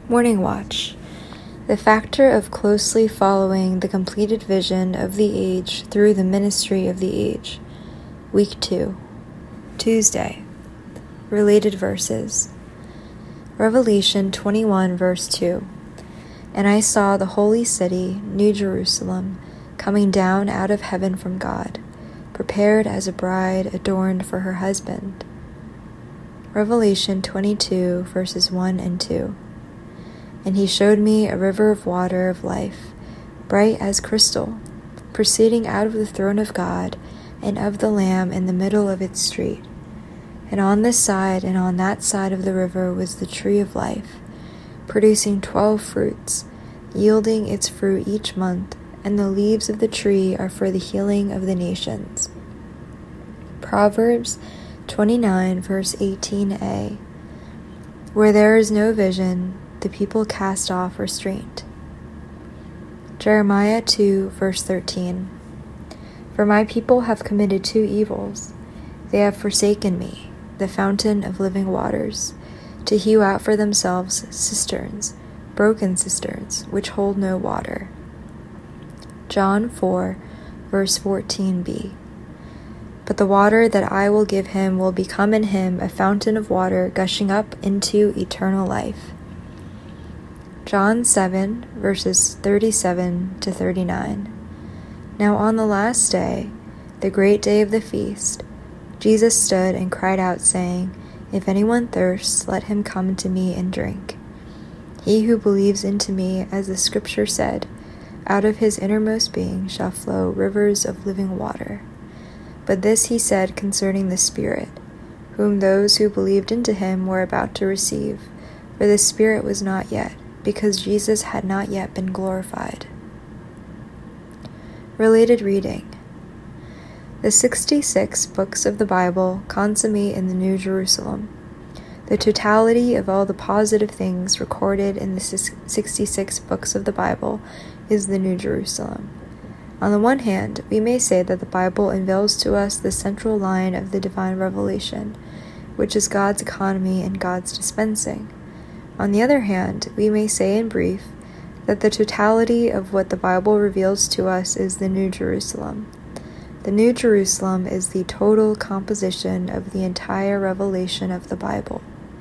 Morning Watch. The factor of closely following the completed vision of the age through the ministry of the age. Week 2. Tuesday. Related verses. Revelation 21 verse 2. And I saw the holy city, New Jerusalem, coming down out of heaven from God, prepared as a bride adorned for her husband. Revelation 22 verses 1 and 2. And he showed me a river of water of life, bright as crystal, proceeding out of the throne of God and of the Lamb in the middle of its street. And on this side and on that side of the river was the tree of life, producing 12 fruits, yielding its fruit each month, and the leaves of the tree are for the healing of the nations. Proverbs 29 verse 18a. Where there is no vision, the people cast off restraint. Jeremiah 2 verse 13. For my people have committed 2 evils. They have forsaken me, the fountain of living waters, to hew out for themselves cisterns, broken cisterns, which hold no water. John 4 verse 14b. But the water that I will give him will become in him a fountain of water gushing up into eternal life. John 7 verses 37 to 39. Now on the last day, the great day of the feast, Jesus stood and cried out, saying, If anyone thirsts, let him come to me and drink. He who believes into me, as the scripture said, out of his innermost being shall flow rivers of living water. But this he said concerning the Spirit, whom those who believed into him were about to receive, for the Spirit was not yet, because Jesus had not yet been glorified. Related reading. The 66 books of the Bible consummate in the New Jerusalem. The totality of all the positive things recorded in the 66 books of the Bible is the New Jerusalem. On the one hand, we may say that the Bible unveils to us the central line of the divine revelation, which is God's economy and God's dispensing. On the other hand, we may say in brief that the totality of what the Bible reveals to us is the New Jerusalem. The New Jerusalem is the total composition of the entire revelation of the Bible.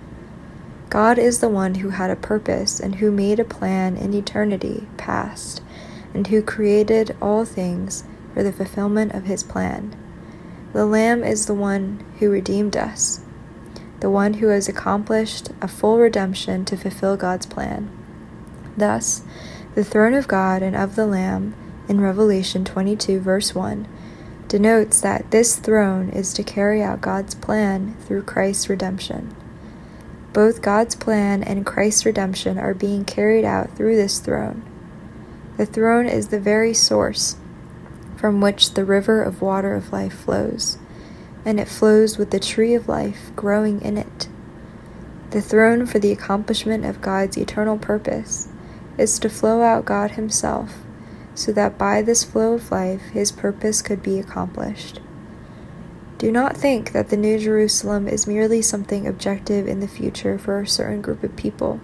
God is the one who had a purpose and who made a plan in eternity past, and who created all things for the fulfillment of his plan. The Lamb is the one who redeemed us, the one who has accomplished a full redemption to fulfill God's plan. Thus, the throne of God and of the Lamb, in Revelation 22 verse 1, denotes that this throne is to carry out God's plan through Christ's redemption. Both God's plan and Christ's redemption are being carried out through this throne. The throne is the very source from which the river of water of life flows, and it flows with the tree of life growing in it. The throne for the accomplishment of God's eternal purpose is to flow out God himself, so that by this flow of life his purpose could be accomplished. Do not think that the New Jerusalem is merely something objective in the future for a certain group of people.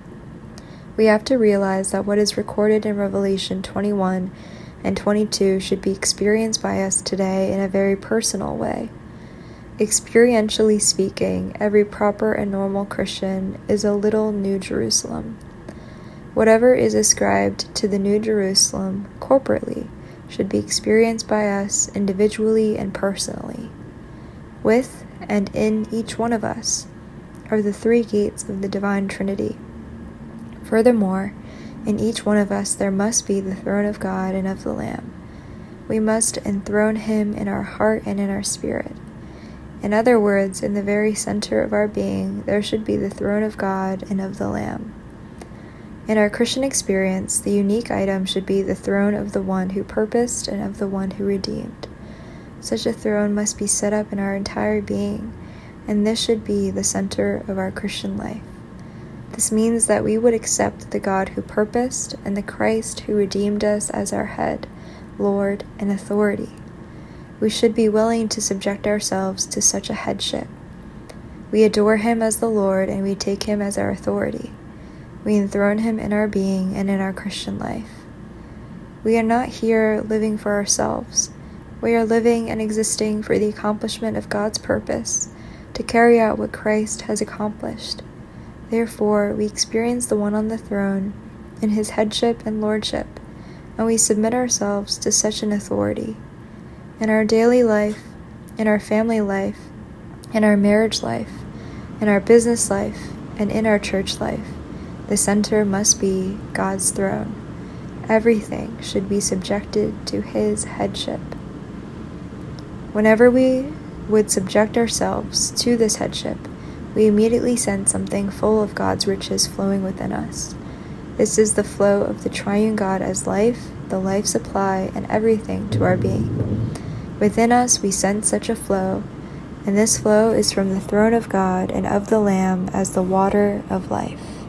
We have to realize that what is recorded in Revelation 21 and 22 should be experienced by us today in a very personal way. Experientially speaking, every proper and normal Christian is a little New Jerusalem. Whatever is ascribed to the New Jerusalem corporately should be experienced by us individually and personally. With and in each one of us are the 3 gates of the divine Trinity. Furthermore, in each one of us there must be the throne of God and of the Lamb. We must enthrone him in our heart and in our spirit. In other words, in the very center of our being, there should be the throne of God and of the Lamb. In our Christian experience, the unique item should be the throne of the one who purposed and of the one who redeemed. Such a throne must be set up in our entire being, and this should be the center of our Christian life. This means that we would accept the God who purposed and the Christ who redeemed us as our head, Lord, and authority. We should be willing to subject ourselves to such a headship. We adore him as the Lord, and we take him as our authority. We enthrone him in our being and in our Christian life. We are not here living for ourselves. We are living and existing for the accomplishment of God's purpose, to carry out what Christ has accomplished. Therefore, we experience the one on the throne in his headship and lordship, and we submit ourselves to such an authority. In our daily life, in our family life, in our marriage life, in our business life, and in our church life, the center must be God's throne. Everything should be subjected to his headship. Whenever we would subject ourselves to this headship, we immediately sense something full of God's riches flowing within us. This is the flow of the triune God as life, the life supply, and everything to our being. Within us we sense such a flow, and this flow is from the throne of God and of the Lamb as the water of life.